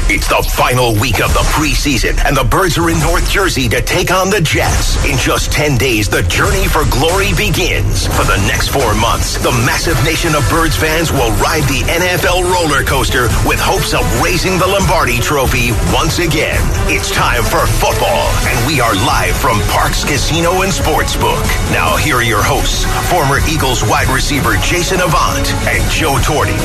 It's the final week of the preseason, and the Birds are in North Jersey to take on the Jets. In just 10 days, the journey for glory begins. For the next 4 months, the massive nation of Birds fans will ride the NFL roller coaster with hopes of raising the Lombardi Trophy once again. It's time for football, and we are live from Parx Casino and Sportsbook. Now, here are your hosts, former Eagles wide receiver Jason Avant and Joe Torti.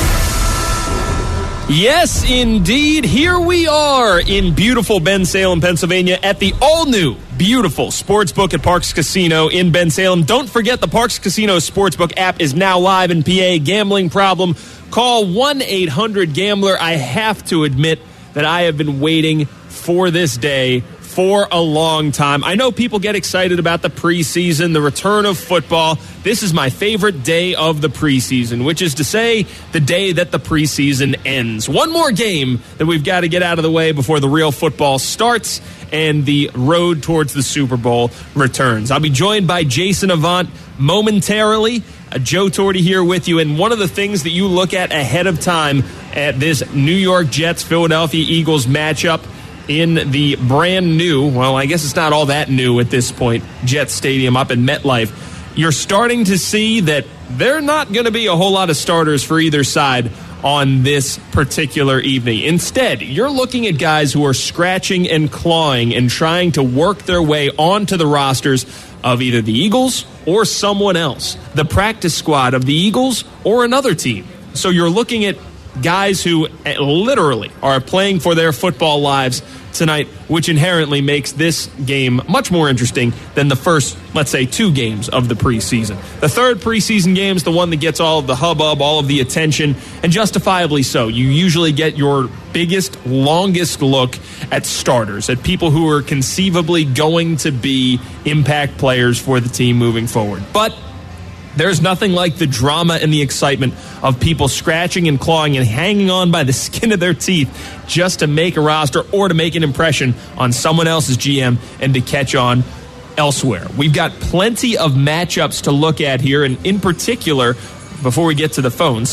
Yes, indeed. Here we are in beautiful Bensalem, Pennsylvania at the all-new, beautiful Sportsbook at Parx Casino in Bensalem. Don't forget the Parx Casino Sportsbook app is now live in PA. Gambling problem? Call 1-800-GAMBLER. I have to admit that I have been waiting for this day for a long time. I know people get excited about the preseason, the return of football. This is my favorite day of the preseason, which is to say the day that the preseason ends. One more game that we've got to get out of the way before the real football starts and the road towards the Super Bowl returns. I'll be joined by Jason Avant momentarily. Joe Torti here with you. And one of the things that you look at ahead of time at this New York Jets-Philadelphia Eagles matchup in the brand new, well, I guess it's not all that new at this point, Jets Stadium up in MetLife, you're starting to see that there are not going to be a whole lot of starters for either side on this particular evening. Instead, you're looking at guys who are scratching and clawing and trying to work their way onto the rosters of either the Eagles or someone else, the practice squad of the Eagles or another team. So you're looking at guys who literally are playing for their football lives tonight, which inherently makes this game much more interesting than the first, let's say, 2 games of the preseason. The third preseason game is the one that gets all of the hubbub, all of the attention, and justifiably so. You usually get your biggest, longest look at starters, at people who are conceivably going to be impact players for the team moving forward. But there's nothing like the drama and the excitement of people scratching and clawing and hanging on by the skin of their teeth just to make a roster or to make an impression on someone else's GM and to catch on elsewhere. We've got plenty of matchups to look at here, and in particular, before we get to the phone,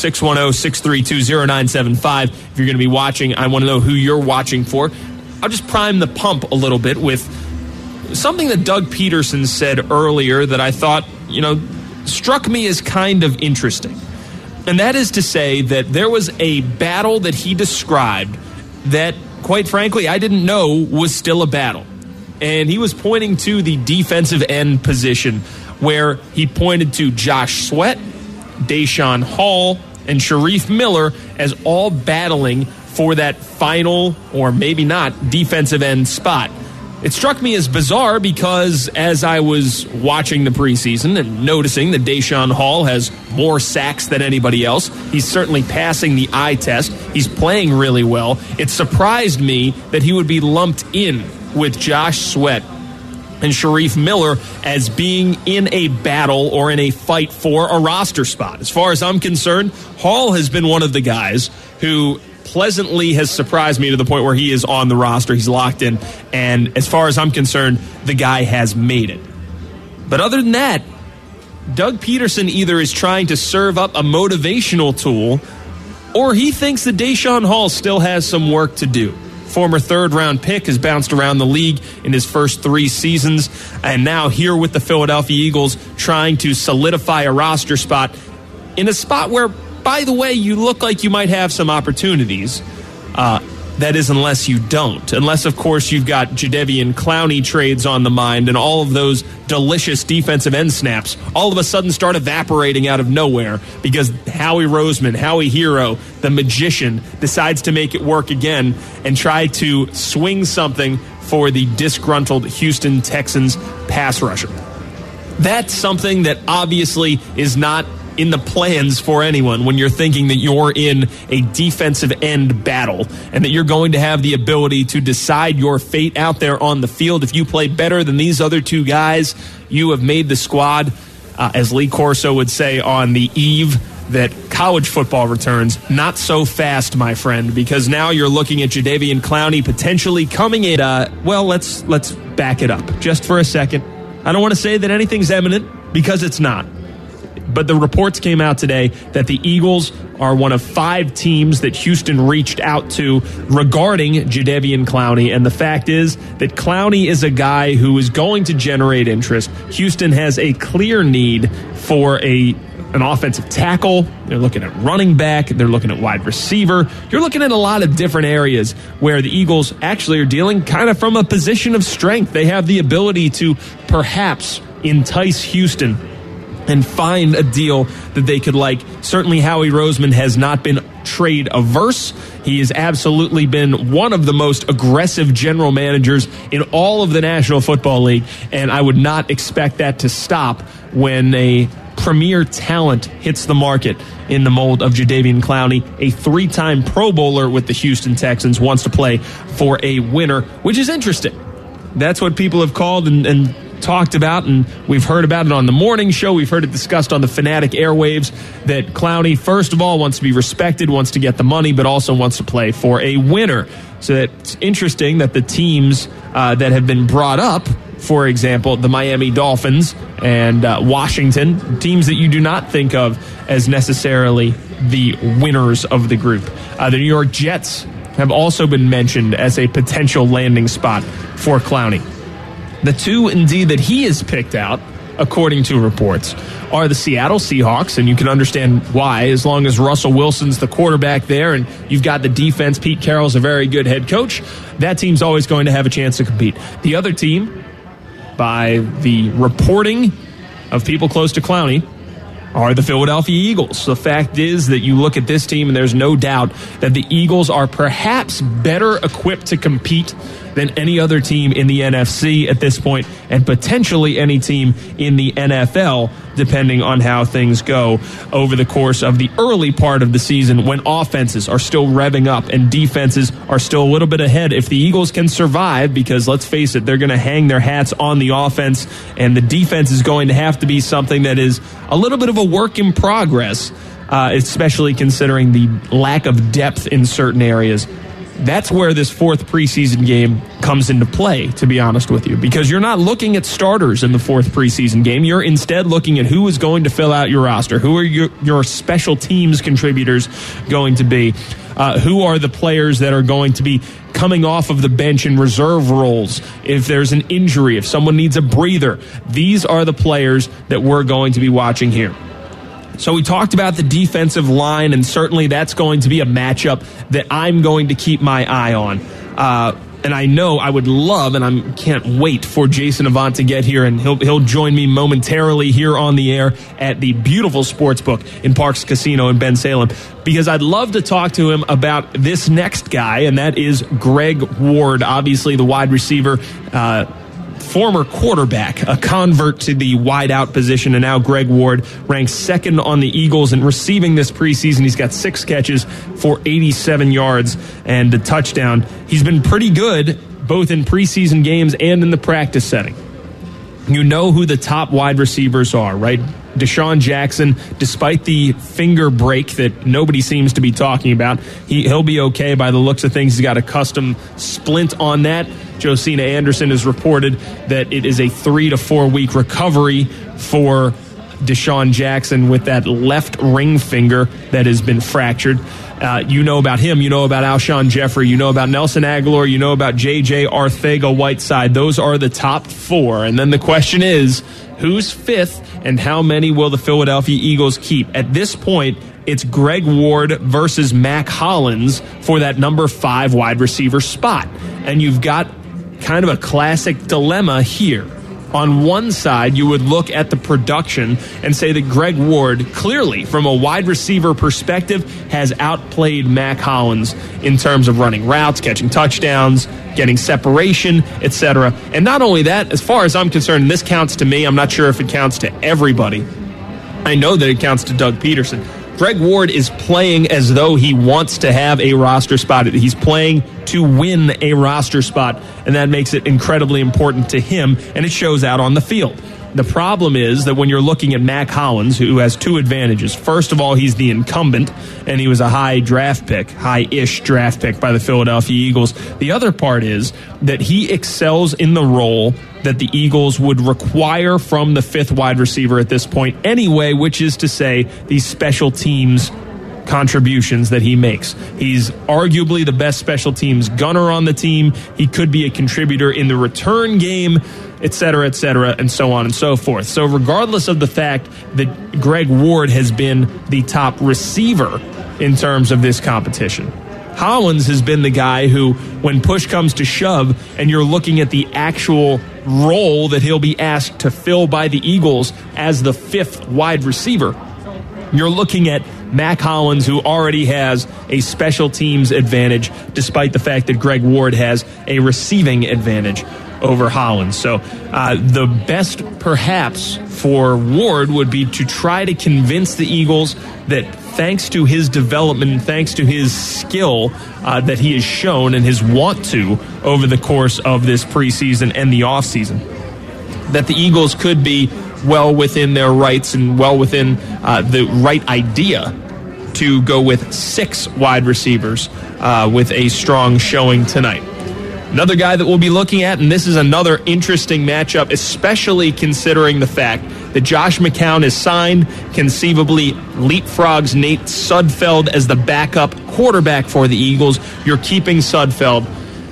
610-632-0975. If you're going to be watching, I want to know who you're watching for. I'll just prime the pump a little bit with something that Doug Peterson said earlier that I thought, struck me as kind of interesting. And that is to say that there was a battle that he described that, quite frankly, I didn't know was still a battle. And he was pointing to the defensive end position, where he pointed to Josh Sweat, Deshaun Hall, and Sharif Miller as all battling for that final, or maybe not, defensive end spot. It struck me as bizarre because as I was watching the preseason and noticing that Deshaun Hall has more sacks than anybody else, he's certainly passing the eye test. He's playing really well. It surprised me that he would be lumped in with Josh Sweat and Sharif Miller as being in a battle or in a fight for a roster spot. As far as I'm concerned, Hall has been one of the guys who pleasantly has surprised me to the point where he is on the roster. He's locked in. And as far as I'm concerned, the guy has made it. But other than that, Doug Peterson either is trying to serve up a motivational tool, or he thinks that Deshaun Hall still has some work to do. Former third-round pick has bounced around the league in his first 3 seasons, and now here with the Philadelphia Eagles trying to solidify a roster spot in a spot where, by the way, you look like you might have some opportunities. That is, unless you don't. Unless, of course, you've got Jadeveon Clowney trades on the mind and all of those delicious defensive end snaps all of a sudden start evaporating out of nowhere because Howie Roseman, Howie Hero, the magician, decides to make it work again and try to swing something for the disgruntled Houston Texans pass rusher. That's something that obviously is not in the plans for anyone when you're thinking that you're in a defensive end battle and that you're going to have the ability to decide your fate out there on the field. If you play better than these other 2 guys, you have made the squad. As Lee Corso would say on the eve that college football returns, not so fast, my friend, because now you're looking at Jadeveon Clowney potentially coming in. Let's back it up just for a second. I don't want to say that anything's imminent because it's not. But the reports came out today that the Eagles are one of 5 teams that Houston reached out to regarding Jadeveon Clowney. And the fact is that Clowney is a guy who is going to generate interest. Houston has a clear need for an offensive tackle. They're looking at running back. They're looking at wide receiver. You're looking at a lot of different areas where the Eagles actually are dealing kind of from a position of strength. They have the ability to perhaps entice Houston and find a deal that they could like. Certainly Howie Roseman has not been trade averse. He has absolutely been one of the most aggressive general managers in all of the National Football League, and I would not expect that to stop when a premier talent hits the market in the mold of Jadeveon Clowney. A 3-time Pro Bowler with the Houston Texans wants to play for a winner, which is interesting. That's what people have called and talked about, and we've heard about it on the morning show. We've heard it discussed on the Fanatic airwaves that Clowney, first of all, wants to be respected, wants to get the money, but also wants to play for a winner. So it's interesting that the teams that have been brought up, for example, the Miami Dolphins and Washington, teams that you do not think of as necessarily the winners of the group. The New York Jets have also been mentioned as a potential landing spot for Clowney. The 2, indeed, that he has picked out, according to reports, are the Seattle Seahawks, and you can understand why, as long as Russell Wilson's the quarterback there and you've got the defense. Pete Carroll's a very good head coach. That team's always going to have a chance to compete. The other team, by the reporting of people close to Clowney, are the Philadelphia Eagles. The fact is that you look at this team, and there's no doubt that the Eagles are perhaps better equipped to compete than any other team in the NFC at this point, and potentially any team in the NFL, depending on how things go over the course of the early part of the season when offenses are still revving up and defenses are still a little bit ahead. If the Eagles can survive, because let's face it, they're going to hang their hats on the offense, and the defense is going to have to be something that is a little bit of a work in progress, especially considering the lack of depth in certain areas. That's where this 4th preseason game comes into play, to be honest with you, because you're not looking at starters in the 4th preseason game. You're instead looking at who is going to fill out your roster. Who are your special teams contributors going to be? Who are the players that are going to be coming off of the bench in reserve roles? If there's an injury, if someone needs a breather, these are the players that we're going to be watching here. So we talked about the defensive line, and certainly that's going to be a matchup that I'm going to keep my eye on. And I know I would love, and I can't wait for Jason Avant to get here, and he'll join me momentarily here on the air at the beautiful sportsbook in Parks Casino in Bensalem, because I'd love to talk to him about this next guy, and that is Greg Ward, obviously the wide receiver, former quarterback, a convert to the wideout position, and now Greg Ward ranks 2nd on the Eagles in receiving this preseason. He's got 6 catches for 87 yards and a touchdown. He's been pretty good both in preseason games and in the practice setting. You know who the top wide receivers are, right? Deshaun Jackson, despite the finger break that nobody seems to be talking about, he'll be okay by the looks of things. He's got a custom splint on that. Josina Anderson has reported that it is a 3 to 4 week recovery for Deshaun Jackson with that left ring finger that has been fractured. You know about him. You know about Alshon Jeffrey. You know about Nelson Aguilar. You know about J.J. Arcega-Whiteside. Those are the top 4. And then the question is, who's 5th, and how many will the Philadelphia Eagles keep? At this point, it's Greg Ward versus Mac Hollins for that number 5 wide receiver spot. And you've got kind of a classic dilemma here. On one side, you would look at the production and say that Greg Ward, clearly, from a wide receiver perspective, has outplayed Mac Hollins in terms of running routes, catching touchdowns, getting separation, etc. And not only that, as far as I'm concerned, and this counts to me, I'm not sure if it counts to everybody. I know that it counts to Doug Peterson. Greg Ward is playing as though he wants to have a roster spot. He's playing to win a roster spot, and that makes it incredibly important to him, and it shows out on the field. The problem is that when you're looking at Mac Hollins, who has two advantages. First of all, he's the incumbent, and he was a high-ish draft pick by the Philadelphia Eagles. The other part is that he excels in the role that the Eagles would require from the fifth wide receiver at this point anyway, which is to say these special teams contributions that he makes. He's arguably the best special teams gunner on the team. He could be a contributor in the return game, et cetera, and so on and so forth. So regardless of the fact that Greg Ward has been the top receiver in terms of this competition, Hollins has been the guy who, when push comes to shove and you're looking at the actual role that he'll be asked to fill by the Eagles as the fifth wide receiver, you're looking at Mac Hollins, who already has a special teams advantage, despite the fact that Greg Ward has a receiving advantage over Hollins. So the best, perhaps, for Ward would be to try to convince the Eagles that thanks to his development, thanks to his skill that he has shown and his want to over the course of this preseason and the offseason, that the Eagles could be well within their rights and well within the right idea to go with 6 wide receivers with a strong showing tonight. Another guy that we'll be looking at, and this is another interesting matchup, especially considering the fact that Josh McCown is signed, conceivably leapfrogs Nate Sudfeld as the backup quarterback for the Eagles. You're keeping Sudfeld.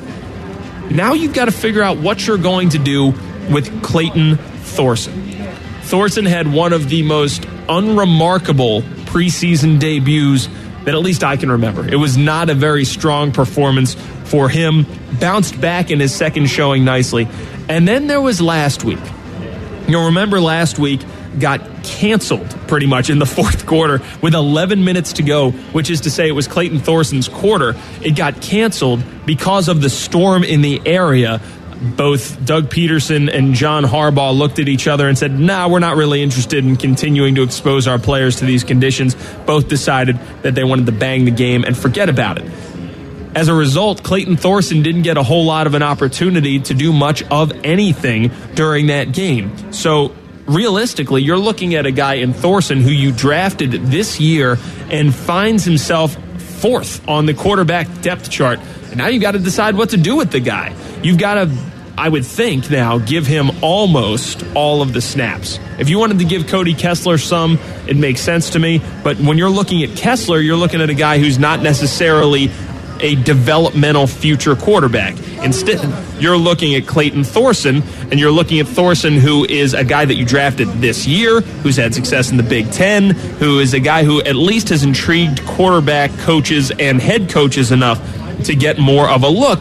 Now you've got to figure out what you're going to do with Clayton Thorson. Thorson had one of the most unremarkable preseason debuts that at least I can remember. It was not a very strong performance for him. Bounced back in his second showing nicely. And then there was last week. You'll remember last week got canceled pretty much in the fourth quarter with 11 minutes to go, which is to say it was Clayton Thorson's quarter. It got canceled because of the storm in the area. Both Doug Peterson and John Harbaugh looked at each other and said, nah, we're not really interested in continuing to expose our players to these conditions. Both decided that they wanted to bang the game and forget about it. As a result, Clayton Thorson didn't get a whole lot of an opportunity to do much of anything during that game. So realistically, you're looking at a guy in Thorson who you drafted this year and finds himself 4th on the quarterback depth chart. And now you've got to decide what to do with the guy. You've got to, I would think now, give him almost all of the snaps. If you wanted to give Cody Kessler some, it makes sense to me. But when you're looking at Kessler, you're looking at a guy who's not necessarily a developmental future quarterback. Instead, you're looking at Clayton Thorson, and you're looking at Thorson, who is a guy that you drafted this year, who's had success in the Big Ten, who is a guy who at least has intrigued quarterback coaches and head coaches enough to get more of a look.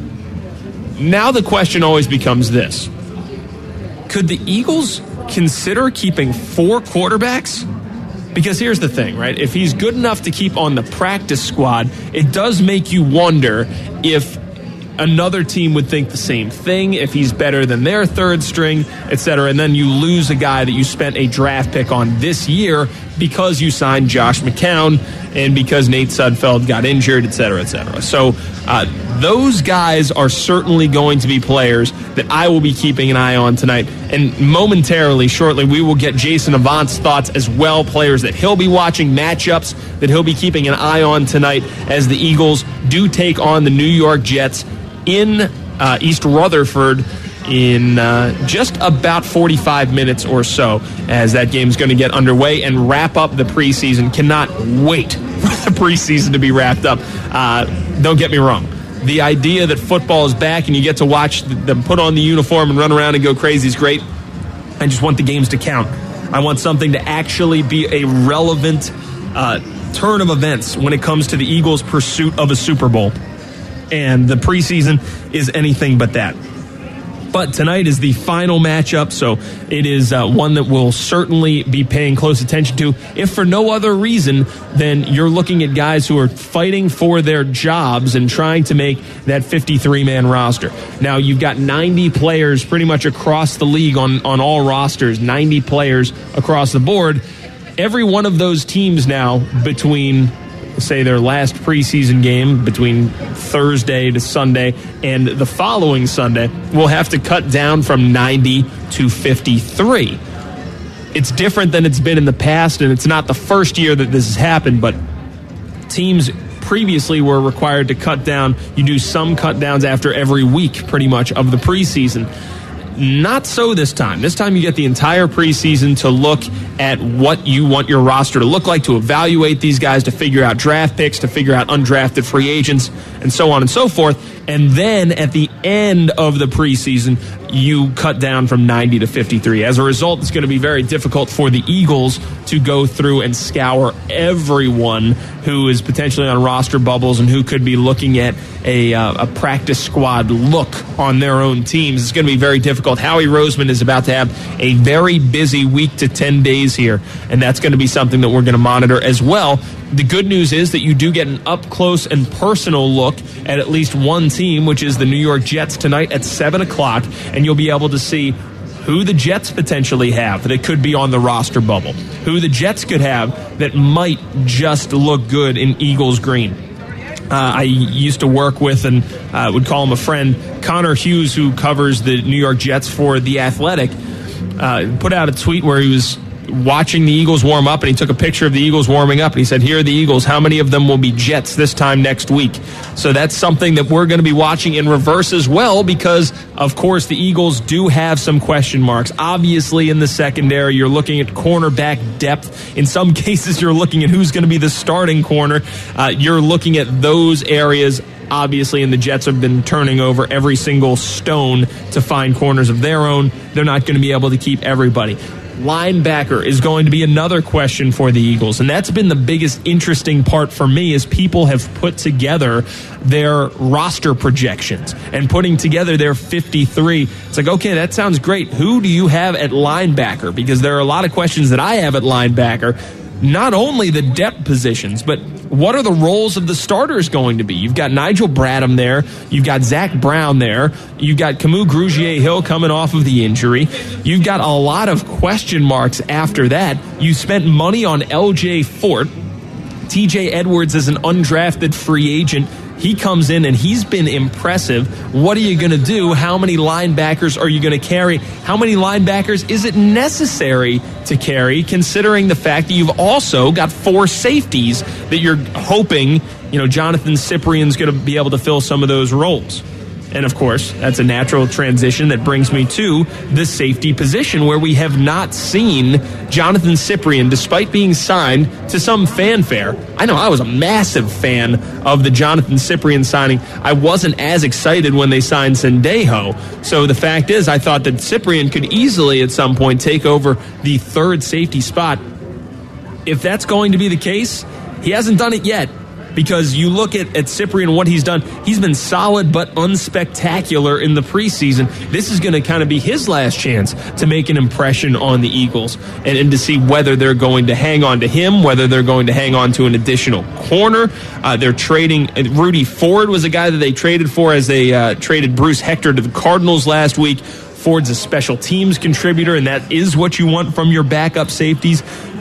Now the question always becomes this. Could the Eagles consider keeping 4 quarterbacks? Because here's the thing, right? If he's good enough to keep on the practice squad, it does make you wonder if another team would think the same thing, if he's better than their third string, etc. And then you lose a guy that you spent a draft pick on this year because you signed Josh McCown and because Nate Sudfeld got injured, etc., etc. So those guys are certainly going to be players that I will be keeping an eye on tonight. And momentarily, shortly, we will get Jason Avant's thoughts as well, players that he'll be watching, matchups that he'll be keeping an eye on tonight as the Eagles do take on the New York Jets in East Rutherford in just about 45 minutes or so, as that game's going to get underway and wrap up the preseason. Cannot wait for the preseason to be wrapped up. Don't get me wrong. The idea that football is back and you get to watch them put on the uniform and run around and go crazy is great. I just want the games to count. I want something to actually be a relevant turn of events when it comes to the Eagles' pursuit of a Super Bowl. And the preseason is anything but that. But tonight is the final matchup, so it is one that we'll certainly be paying close attention to, if for no other reason than you're looking at guys who are fighting for their jobs and trying to make that 53-man roster. Now, you've got 90 players pretty much across the league on all rosters, 90 players across the board. Every one of those teams now, between say, their last preseason game between Thursday to Sunday and the following Sunday, will have to cut down from 90 to 53. It's different than it's been in the past, and it's not the first year that this has happened, but teams previously were required to cut down. You do some cut downs after every week, pretty much, of the preseason. Not so this time. This time you get the entire preseason to look at what you want your roster to look like, to evaluate these guys, to figure out draft picks, to figure out undrafted free agents, and so on and so forth. And then at the end of the preseason, you cut down from 90 to 53. As a result, it's going to be very difficult for the Eagles to go through and scour everyone who is potentially on roster bubbles and who could be looking at a practice squad look on their own teams. It's going to be very difficult. Howie Roseman is about to have a very busy week to 10 days here, and that's going to be something that we're going to monitor as well. The good news is that you do get an up-close and personal look at least one team, which is the New York Jets tonight at 7 o'clock, and you'll be able to see who the Jets potentially have that could be on the roster bubble, who the Jets could have that might just look good in Eagles green. I used to work with, and would call him a friend, Connor Hughes, who covers the New York Jets for The Athletic, put out a tweet where he was watching the Eagles warm up, and he took a picture of the Eagles warming up, and he said, here are the Eagles. How many of them will be Jets this time next week? So that's something that we're going to be watching in reverse as well, because, of course, the Eagles do have some question marks. Obviously, in the secondary, you're looking at cornerback depth. In some cases, you're looking at who's going to be the starting corner. You're looking at those areas, obviously, and the Jets have been turning over every single stone to find corners of their own. They're not going to be able to keep everybody. Linebacker is going to be another question for the Eagles, and that's been the biggest interesting part for me, is people have put together their roster projections and putting together their 53. It's like, okay, that sounds great. Who do you have at linebacker? Because there are a lot of questions that I have at linebacker. Not only the depth positions, but what are the roles of the starters going to be? You've got Nigel Bradham there. You've got Zach Brown there. You've got Camus Grugier-Hill coming off of the injury. You've got a lot of question marks after that. You spent money on L.J. Fort. T.J. Edwards is an undrafted free agent. He comes in and he's been impressive. What are you going to do? How many linebackers are you going to carry? How many linebackers is it necessary to carry, considering the fact that you've also got 4 safeties that you're hoping, Jonathan Cyprien's going to be able to fill some of those roles? And, of course, that's a natural transition that brings me to the safety position, where we have not seen Jonathan Cyprien, despite being signed to some fanfare. I know I was a massive fan of the Jonathan Cyprien signing. I wasn't as excited when they signed Sendejo. So the fact is, I thought that Cyprien could easily at some point take over the 3rd safety spot. If that's going to be the case, he hasn't done it yet. Because you look at Cyprien, what he's done, he's been solid but unspectacular in the preseason. This is going to kind of be his last chance to make an impression on the Eagles and to see whether they're going to hang on to him, whether they're going to hang on to an additional corner. They're trading. Rudy Ford was a guy that they traded for as they traded Bruce Hector to the Cardinals last week. Ford's a special teams contributor, and that is what you want from your backup safeties.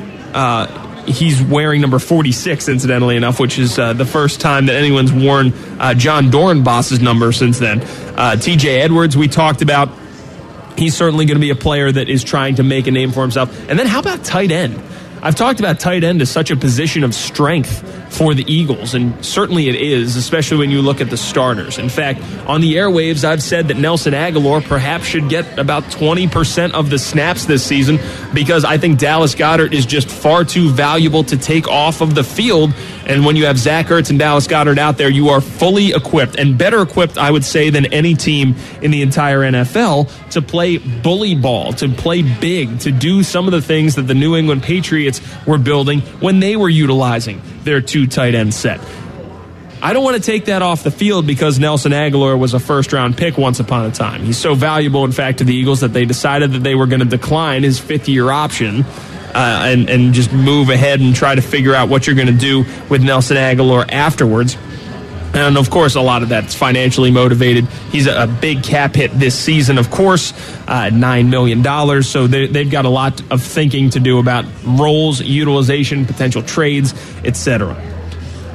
He's wearing number 46, incidentally enough, which is the first time that anyone's worn John Dornbos's number since then. T.J. Edwards, we talked about. He's certainly going to be a player that is trying to make a name for himself. And then how about tight end? I've talked about tight end as such a position of strength for the Eagles, and certainly it is, especially when you look at the starters. In fact, on the airwaves, I've said that Nelson Aguilar perhaps should get about 20% of the snaps this season, because I think Dallas Goedert is just far too valuable to take off of the field. And when you have Zach Ertz and Dallas Goedert out there, you are fully equipped, and better equipped, I would say, than any team in the entire NFL to play bully ball, to play big, to do some of the things that the New England Patriots were building when they were utilizing their 2 tight end set. I don't want to take that off the field because Nelson Aguilar was a first-round pick once upon a time. He's so valuable, in fact, to the Eagles that they decided that they were going to decline his 5th-year option and just move ahead and try to figure out what you're going to do with Nelson Aguilar afterwards. And, of course, a lot of that's financially motivated. He's a big cap hit this season, of course, $9 million. So they've got a lot of thinking to do about roles, utilization, potential trades, etc.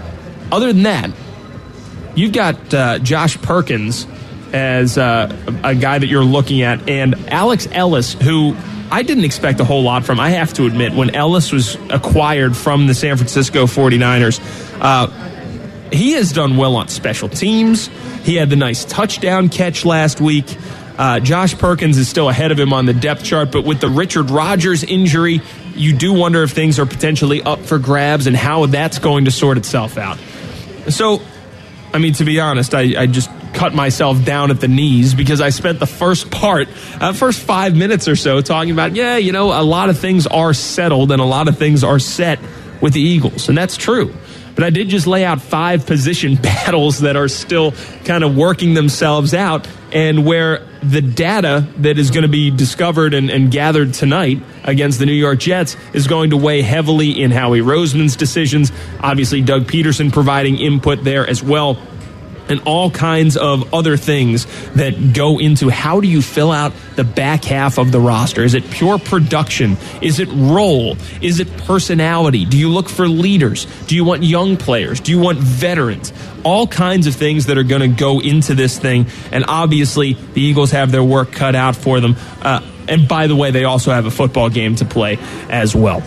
other than that, you've got Josh Perkins as a guy that you're looking at, and Alex Ellis, who I didn't expect a whole lot from, I have to admit. When Ellis was acquired from the San Francisco 49ers, he has done well on special teams. He had the nice touchdown catch last week. Josh Perkins is still ahead of him on the depth chart, but with the Richard Rodgers injury, you do wonder if things are potentially up for grabs and how that's going to sort itself out. So, I mean, to be honest, I just cut myself down at the knees because I spent the first 5 minutes or so talking about, a lot of things are settled and a lot of things are set with the Eagles, and that's true. But I did just lay out 5 position battles that are still kind of working themselves out, and where the data that is going to be discovered and gathered tonight against the New York Jets is going to weigh heavily in Howie Roseman's decisions. Obviously, Doug Peterson providing input there as well, and all kinds of other things that go into how do you fill out the back half of the roster. Is it pure production? Is it role? Is it personality? Do you look for leaders? Do you want young players? Do you want veterans? All kinds of things that are going to go into this thing, and obviously the Eagles have their work cut out for them. And by the way, they also have a football game to play as well.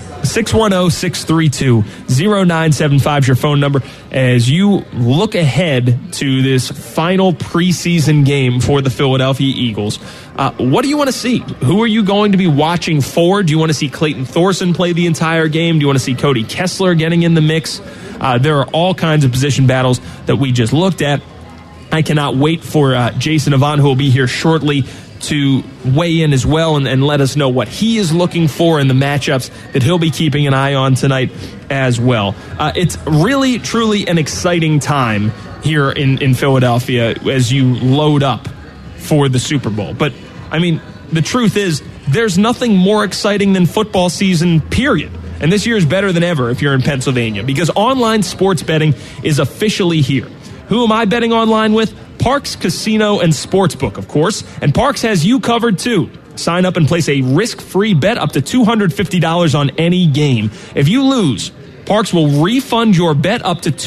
610-632-0975 is your phone number as you look ahead to this final preseason game for the Philadelphia Eagles. What do you want to see? Who are you going to be watching for? Do you want to see Clayton Thorson play the entire game? Do you want to see Cody Kessler getting in the mix? There are all kinds of position battles that we just looked at. I cannot wait for Jason Avant, who will be here shortly, to weigh in as well and let us know what he is looking for in the matchups that he'll be keeping an eye on tonight as well. It's really, truly an exciting time here in Philadelphia as you load up for the Super Bowl. But, I mean, the truth is there's nothing more exciting than football season, period. And this year is better than ever if you're in Pennsylvania because online sports betting is officially here. Who am I betting online with? Parx Casino and Sportsbook, of course. And Parx has you covered, too. Sign up and place a risk-free bet up to $250 on any game. If you lose, Parx will refund your bet up to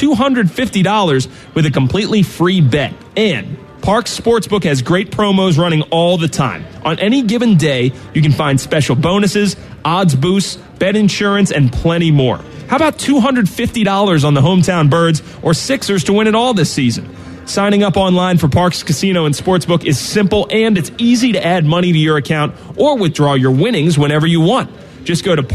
$250 with a completely free bet. And Parx Sportsbook has great promos running all the time. On any given day, you can find special bonuses, odds boosts, bet insurance, and plenty more. How about $250 on the hometown Birds or Sixers to win it all this season? Signing up online for Parx Casino and Sportsbook is simple, and it's easy to add money to your account or withdraw your winnings whenever you want. Just go to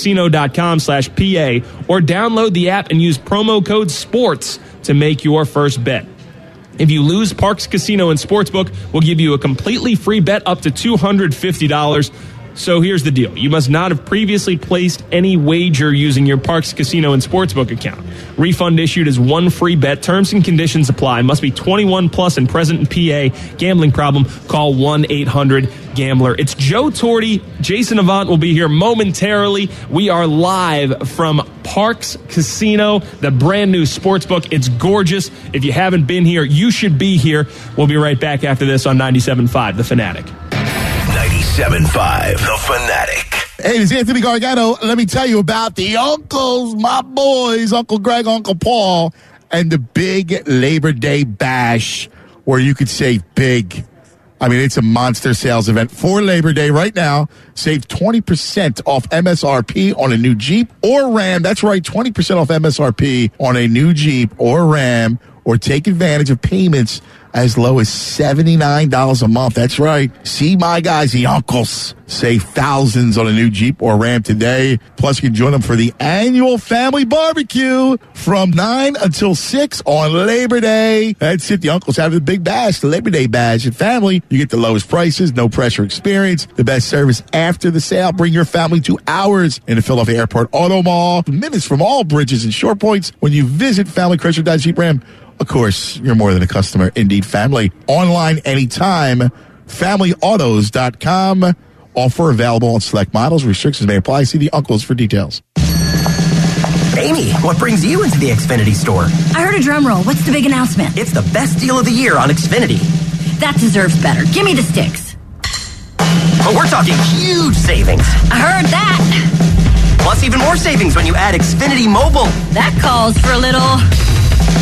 parxcasino.com/PA or download the app and use promo code SPORTS to make your first bet. If you lose, Parx Casino and Sportsbook will give you a completely free bet up to $250. So here's the deal. You must not have previously placed any wager using your Parx Casino and Sportsbook account. Refund issued as one free bet. Terms and conditions apply. Must be 21 plus and present in PA. Gambling problem? Call 1-800-GAMBLER. It's Joe Torti. Jason Avant will be here momentarily. We are live from Parx Casino, the brand new sportsbook. It's gorgeous. If you haven't been here, you should be here. We'll be right back after this on 97.5 The Fanatic. 97.5 The Fanatic. Hey, this is Anthony Gargano. Let me tell you about the uncles, my boys, Uncle Greg, Uncle Paul, and the big Labor Day Bash where you could save big. I mean, it's a monster sales event for Labor Day right now. Save 20% off MSRP on a new Jeep or Ram. That's right, 20% off MSRP on a new Jeep or Ram, or take advantage of payments as low as $79 a month. That's right. See my guys, the uncles, save thousands on a new Jeep or Ram today. Plus, you can join them for the annual family barbecue from 9 until 6 on Labor Day. That's it. The uncles have the big bash, the Labor Day bash. And family, you get the lowest prices, no pressure experience, the best service after the sale. Bring your family to ours in the Philadelphia Airport Auto Mall. Minutes from all bridges and short points when you visit Family Chrysler Dodge Jeep Ram. Of course, you're more than a customer. Indeed, family. Online anytime. FamilyAutos.com. Offer available on select models. Restrictions may apply. See the uncles for details. Amy, what brings you into the Xfinity store? I heard a drum roll. What's the big announcement? It's the best deal of the year on Xfinity. That deserves better. Give me the sticks. But we're talking huge savings. I heard that. Plus even more savings when you add Xfinity Mobile. That calls for a little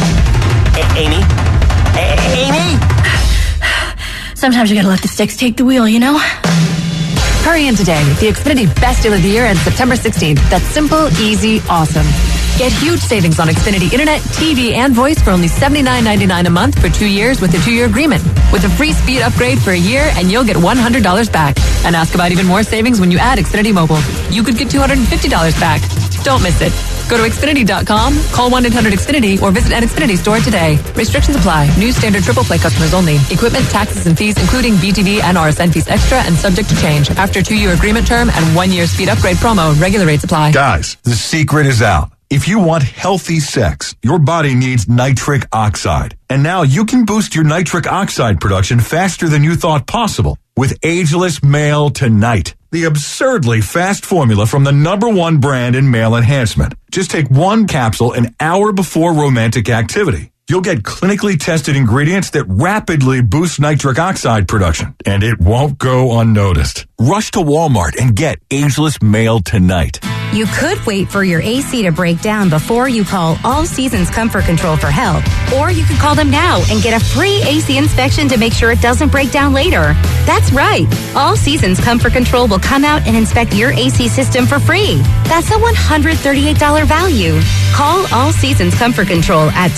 Amy? Amy? Sometimes you gotta let the sticks take the wheel, you know? Hurry in today. The Xfinity Best Deal of the Year ends September 16th. That's simple, easy, awesome. Get huge savings on Xfinity Internet, TV, and voice for only $79.99 a month for 2 years with a 2-year agreement. With a free speed upgrade for a year, and you'll get $100 back. And ask about even more savings when you add Xfinity Mobile. You could get $250 back. Don't miss it. Go to Xfinity.com, call 1-800-XFINITY, or visit an Xfinity store today. Restrictions apply. New standard triple play customers only. Equipment, taxes, and fees, including BTV and RSN fees extra and subject to change. After 2-year agreement term and 1-year speed upgrade promo, regular rates apply. Guys, the secret is out. If you want healthy sex, your body needs nitric oxide. And now you can boost your nitric oxide production faster than you thought possible with Ageless Male Tonight, the absurdly fast formula from the #1 brand in male enhancement. Just take 1 capsule an hour before romantic activity. You'll get clinically tested ingredients that rapidly boost nitric oxide production, and it won't go unnoticed. Rush to Walmart and get Ageless Male Tonight. You could wait for your AC to break down before you call All Seasons Comfort Control for help. Or you could call them now and get a free AC inspection to make sure it doesn't break down later. That's right. All Seasons Comfort Control will come out and inspect your AC system for free. That's a $138 value. Call All Seasons Comfort Control at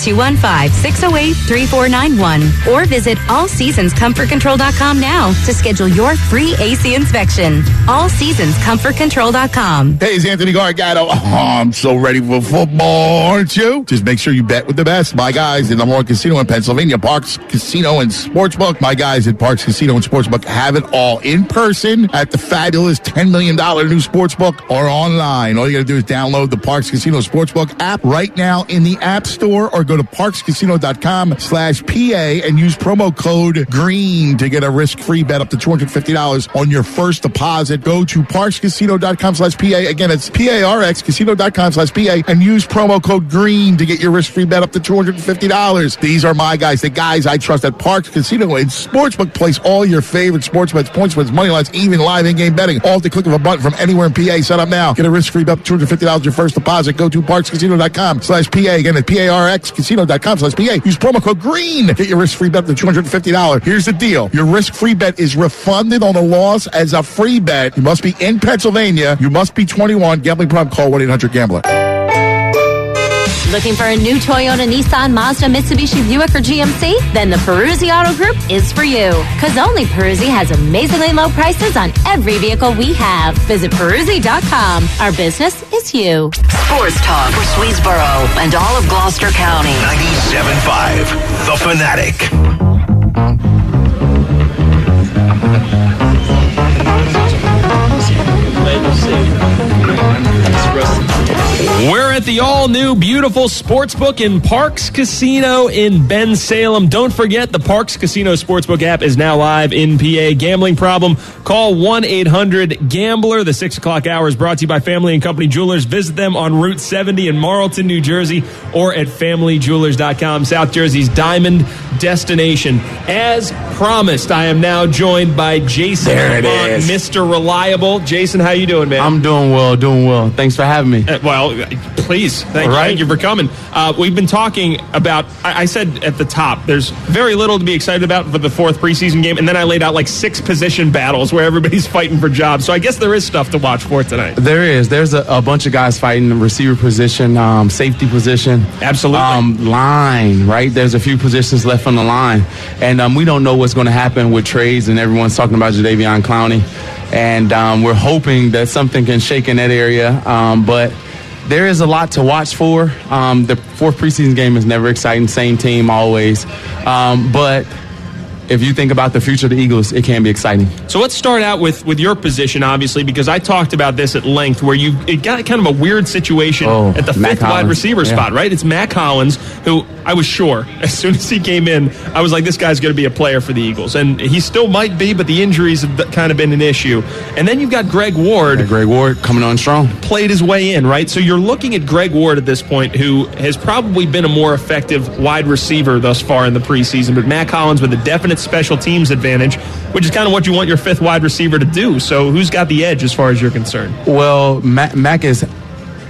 215-608-3491 or visit allseasonscomfortcontrol.com now to schedule your free AC inspection. allseasonscomfortcontrol.com. Hey, it's Anthony Gargano. Oh, I'm so ready for football, aren't you? Just make sure you bet with the best. My guys in the #1 casino in Pennsylvania, Parks Casino and Sportsbook. My guys at Parks Casino and Sportsbook have it all in person at the fabulous $10 million new Sportsbook or online. All you got to do is download the Parks Casino Sportsbook app right now in the App Store or go to parkscasino.com/PA and use promo code GREEN to get a risk-free bet up to $250 on your first deposit. Go to parkscasino.com/PA. Again, it's PARXcasino.com/PA and use promo code GREEN to get your risk-free bet up to $250. These are my guys, the guys I trust at Parks Casino and Sportsbook. Place all your favorite sports bets, points bets, money lines, even live in-game betting, all at the click of a button from anywhere in PA. Sign up now. Get a risk-free bet up to $250 your first deposit. Go to parkscasino.com/PA. Again, at PARXcasino.com/PA. Use promo code GREEN. Get your risk-free bet up to $250. Here's the deal. Your risk-free bet is refunded on a loss as a free bet. You must be in Pennsylvania. You must be 21. Gambling problem, call 1-800-GAMBLER. Looking for a new Toyota, Nissan, Mazda, Mitsubishi, Buick, or GMC? Then the Peruzzi Auto Group is for you. Because only Peruzzi has amazingly low prices on every vehicle we have. Visit Peruzzi.com. Our business is you. Sports talk for Swedesboro and all of Gloucester County. 97.5, The Fanatic. We're at the all-new, beautiful Sportsbook in Parks Casino in Ben Salem. Don't forget, the Parks Casino Sportsbook app is now live in PA. Gambling problem? Call 1-800-GAMBLER. The 6 o'clock hour is brought to you by Family and Company Jewelers. Visit them on Route 70 in Marlton, New Jersey, or at FamilyJewelers.com, South Jersey's diamond destination. As promised, I am now joined by Jason Lamont, Mr. Reliable. Jason, how you doing, man? I'm doing well. Thanks for having me. Well, please. Thank you for coming. We've been talking about, I said at the top, there's very little to be excited about for the 4th preseason game, and then I laid out like 6 position battles where everybody's fighting for jobs. So I guess there is stuff to watch for tonight. There is. There's a bunch of guys fighting the receiver position, safety position. Absolutely. Line, right? There's a few positions left on the line. And we don't know what's going to happen with trades, and everyone's talking about Jadeveon Clowney. And we're hoping that something can shake in that area. But there is a lot to watch for. The 4th preseason game is never exciting. Same team always. But if you think about the future of the Eagles, it can be exciting. So let's start out with your position, obviously, because I talked about this at length, where it got kind of a weird situation at the 5th wide receiver spot, right? It's Mack Hollins, who I was sure, as soon as he came in, I was like, this guy's going to be a player for the Eagles. And he still might be, but the injuries have kind of been an issue. And then you've got Greg Ward. Yeah, Greg Ward coming on strong. Played his way in, right? So you're looking at Greg Ward at this point, who has probably been a more effective wide receiver thus far in the preseason, but Mack Hollins with a definite special teams advantage, which is kind of what you want your 5th wide receiver to do. So who's got the edge as far as you're concerned? Well, Mack is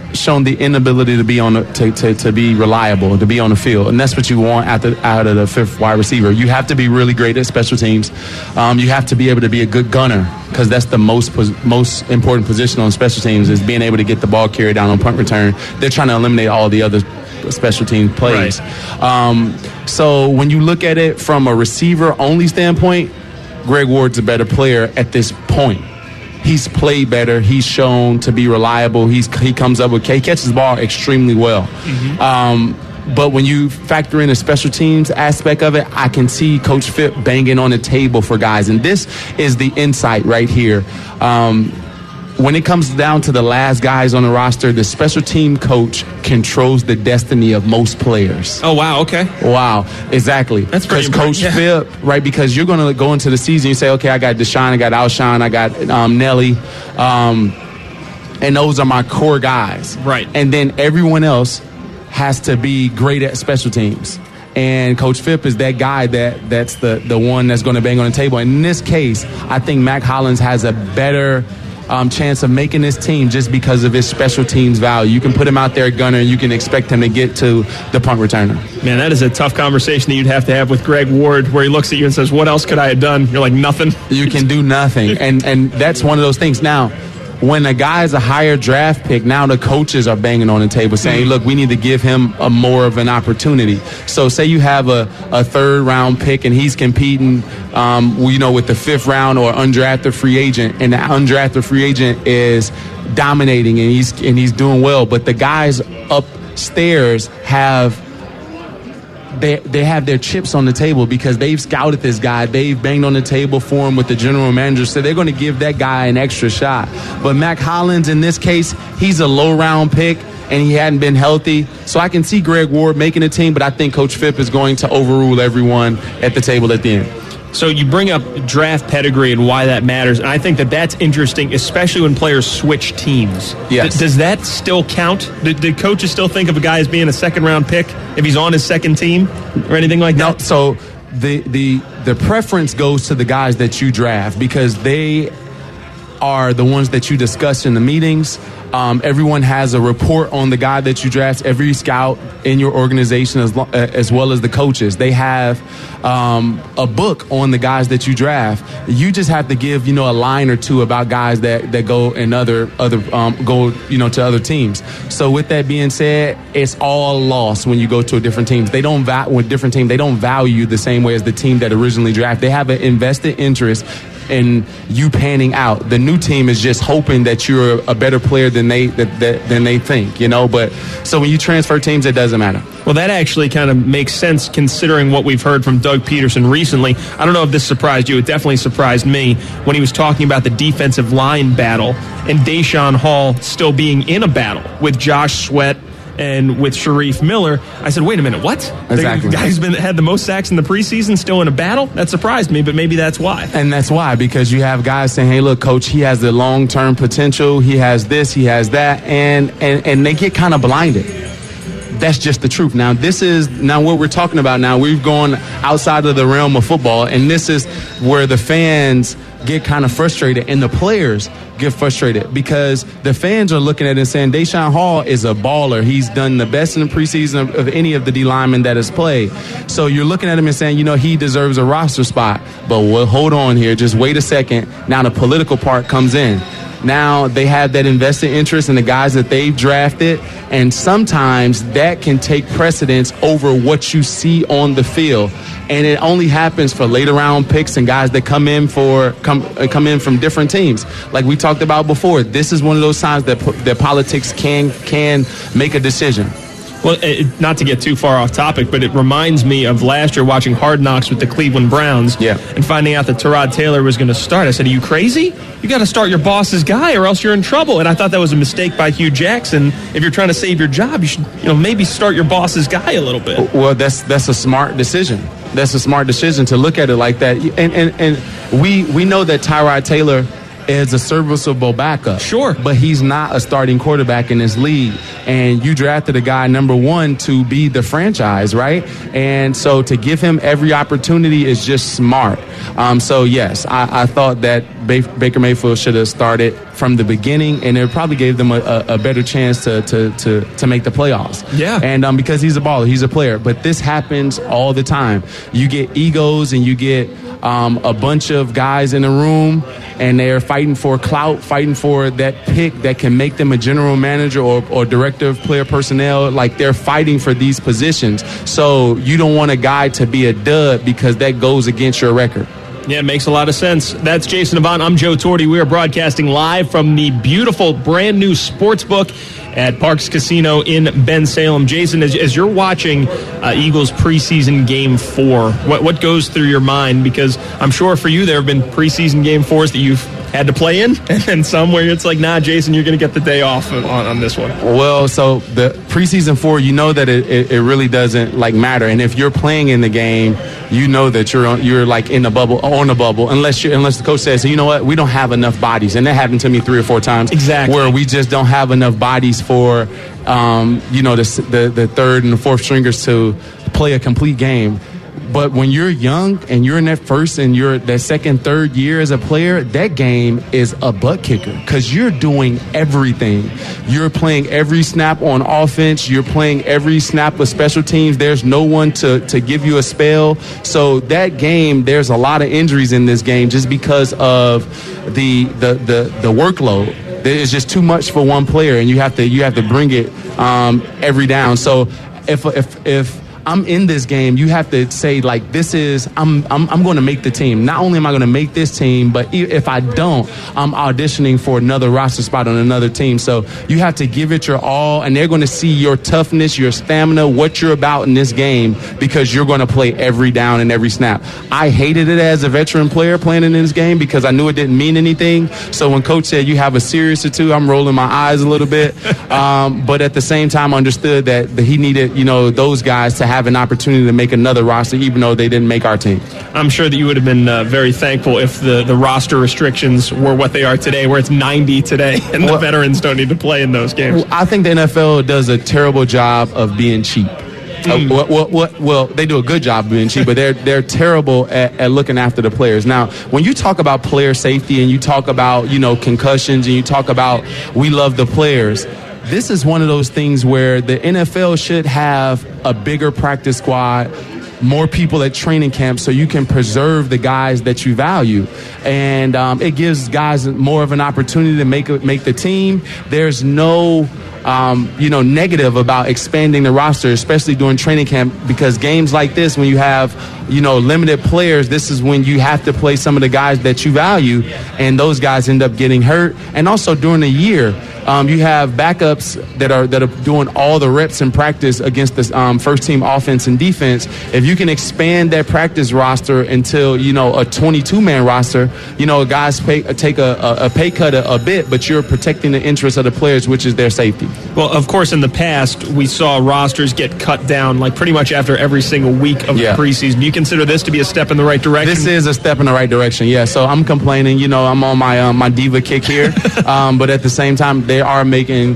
shown the inability to be to be reliable, to be on the field, and that's what you want out of the fifth wide receiver. You have to be really great at special teams. You have to be able to be a good gunner, because that's the most important position on special teams, is being able to get the ball carried down on punt return. They're trying to eliminate all the other special team plays. Right. So when you look at it from a receiver-only standpoint, Greg Ward's a better player at this point. He's played better. He's shown to be reliable. He catches the ball extremely well. Mm-hmm. But when you factor in the special teams aspect of it, I can see Coach Fipp banging on the table for guys. And this is the insight right here. When it comes down to the last guys on the roster, the special team coach controls the destiny of most players. Oh, wow. Okay. Wow. Exactly. That's pretty Coach Fipp, right? Because you're going to go into the season, you say, okay, I got Deshaun, I got Alshon, I got Nelly, and those are my core guys. Right. And then everyone else has to be great at special teams. And Coach Fipp is that guy that's the one that's going to bang on the table. And in this case, I think Mack Hollins has a better chance of making this team just because of his special teams value. You can put him out there at gunner, and you can expect him to get to the punt returner. Man, that is a tough conversation that you'd have to have with Greg Ward, where he looks at you and says, what else could I have done? You're like, nothing. You can do nothing. And that's one of those things. Now, when a guy is a higher draft pick, now the coaches are banging on the table saying, look, we need to give him a more of an opportunity. So say you have a third round pick and he's competing, with the fifth round or undrafted free agent, and the undrafted free agent is dominating and he's doing well. But the guys upstairs have they have their chips on the table because they've scouted this guy. They've banged on the table for him with the general manager, so they're going to give that guy an extra shot. But Mack Hollins, in this case, he's a low-round pick, and he hadn't been healthy. So I can see Greg Ward making a team, but I think Coach Fipp is going to overrule everyone at the table at the end. So you bring up draft pedigree and why that matters, and I think that's interesting, especially when players switch teams. Yes. Does that still count? Do coaches still think of a guy as being a second-round pick if he's on his second team or anything like that? No, so the preference goes to the guys that you draft because they are the ones that you discuss in the meetings. Everyone has a report on the guy that you draft. Every scout in your organization, as well as the coaches, they have a book on the guys that you draft. You just have to give a line or two about guys that go in other go to other teams. So with that being said, it's all lost when you go to a different teams. They don't with different teams. They don't value you the same way as the team that originally drafted. They have an invested interest in you panning out. The new team is just hoping that you're a better player than they think, But so when you transfer teams, it doesn't matter. Well, that actually kind of makes sense considering what we've heard from Doug Peterson recently. I don't know if this surprised you. It definitely surprised me when he was talking about the defensive line battle and Deshaun Hall still being in a battle with Josh Sweat and with Sharif Miller. I said, wait a minute, what? Exactly. The guy's had the most sacks in the preseason, still in a battle? That surprised me, but maybe that's why. And that's why, because you have guys saying, hey, look, coach, he has the long-term potential. He has this, he has that. And they get kind of blinded. That's just the truth. Now, what we're talking about now. We've gone outside of the realm of football, and this is where the fans get kind of frustrated and the players get frustrated because the fans are looking at it and saying Deshaun Hall is a baller. He's done the best in the preseason of any of the D linemen that has played. So you're looking at him and saying, he deserves a roster spot. But hold on here. Just wait a second. Now the political part comes in. Now they have that invested interest in the guys that they've drafted, and sometimes that can take precedence over what you see on the field. And it only happens for later round picks and guys that come in from different teams. Like we talked about before, this is one of those times that politics can make a decision. Well, not to get too far off topic, but it reminds me of last year watching Hard Knocks with the Cleveland Browns and finding out that Tyrod Taylor was going to start. I said, are you crazy? You got to start your boss's guy or else you're in trouble. And I thought that was a mistake by Hugh Jackson. If you're trying to save your job, you should maybe start your boss's guy a little bit. Well, that's a smart decision. That's a smart decision to look at it like that. And we know that Tyrod Taylor is a serviceable backup. Sure. But he's not a starting quarterback in this league. And you drafted a guy, number one, to be the franchise, right? And so to give him every opportunity is just smart. So, yes, I thought that Baker Mayfield should have started from the beginning, and it probably gave them a better chance to make the playoffs. Yeah. And because he's a baller, he's a player. But this happens all the time. You get egos and you get a bunch of guys in a room, and they're fighting for clout, fighting for that pick that can make them a general manager or director of player personnel. Like, they're fighting for these positions. So you don't want a guy to be a dud because that goes against your record. Yeah, it makes a lot of sense. That's Jason Avant. I'm Joe Torti. We are broadcasting live from the beautiful brand new sportsbook at Parx Casino in Bensalem. Jason, as you're watching Eagles preseason game 4, what goes through your mind? Because I'm sure for you there have been preseason game 4s that you've had to play in, and then some where it's like, nah, Jason, you're going to get the day off on this one. Well, so the preseason 4, you know that it really doesn't matter, and if you're playing in the game, you know that you're like in the bubble, on the bubble, unless the coach says, you know what, we don't have enough bodies, and that happened to me 3 or 4 times. Exactly. Where we just don't have enough bodies for the third and the fourth stringers to play a complete game. But when you're young and you're in that first and you're that second, third year as a player, that game is a butt kicker because you're doing everything. You're playing every snap on offense. You're playing every snap with special teams. There's no one to give you a spell. So that game, there's a lot of injuries in this game just because of the workload. There's just too much for one player, and you have to bring it every down. So if I'm in this game, you have to say, like, this is, I'm going to make the team. Not only am I going to make this team, but if I don't, I'm auditioning for another roster spot on another team. So you have to give it your all, and they're going to see your toughness, your stamina, what you're about in this game, because you're going to play every down and every snap. I hated it as a veteran player playing in this game because I knew it didn't mean anything. So when Coach said you have a series or two, I'm rolling my eyes a little bit. But at the same time, understood that he needed, those guys to have an opportunity to make another roster, even though they didn't make our team. I'm sure that you would have been very thankful if the roster restrictions were what they are today, where it's 90 today, and the veterans don't need to play in those games. I think the NFL does a terrible job of being cheap. Well, they do a good job of being cheap, but they're terrible at looking after the players. Now, when you talk about player safety and you talk about, concussions, and you talk about we love the players, this is one of those things where the NFL should have a bigger practice squad, more people at training camp, so you can preserve the guys that you value. And it gives guys more of an opportunity to make the team. There's no negative about expanding the roster, especially during training camp, because games like this, when you have, limited players, this is when you have to play some of the guys that you value, and those guys end up getting hurt. And also during the year, you have backups that are doing all the reps in practice against the first team offense and defense. If you can expand that practice roster until a 22-man roster, guys take a pay cut a bit, but you're protecting the interests of the players, which is their safety. Well, of course, in the past, we saw rosters get cut down like pretty much after every single week of the preseason. Do you consider this to be a step in the right direction? This is a step in the right direction, yeah. So I'm complaining, I'm on my diva kick here, but at the same time, they are making,